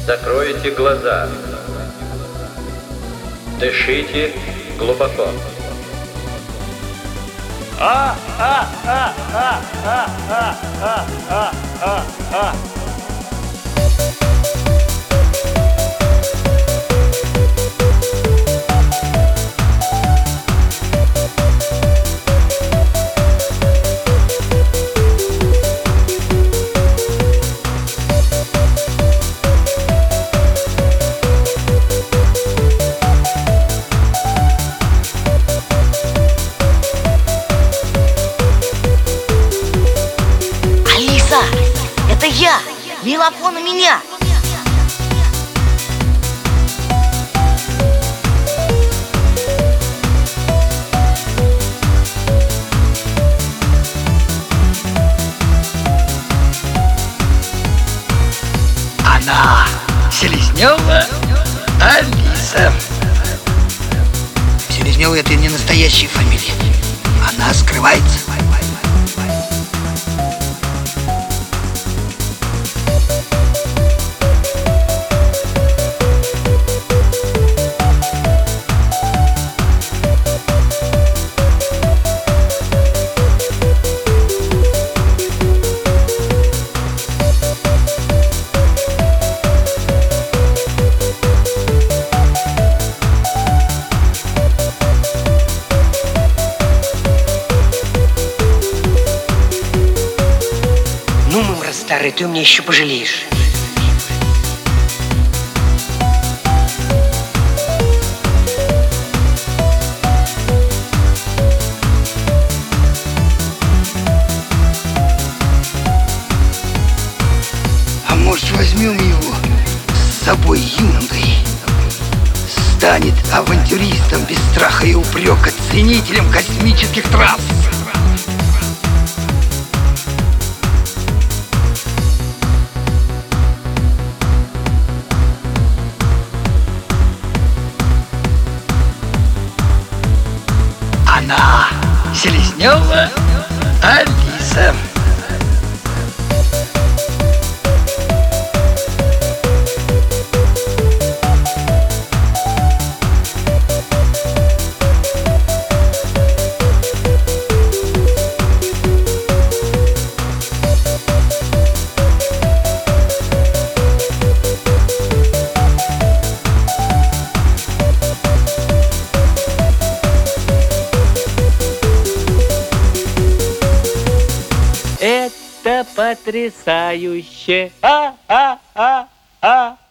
Закройте глаза. Дышите глубоко. Это я! Мелофон у меня! Она Селезнева Алиса. Селезнева — это не настоящая фамилия. Она скрывается. Ну, мымра старый, ты мне еще пожалеешь. А может, возьмем его с собой юнгой? Станет авантюристом без страха и упрека, ценителем космических трасс. Она Селезнева Алиса. Это потрясающе! А-а-а-а!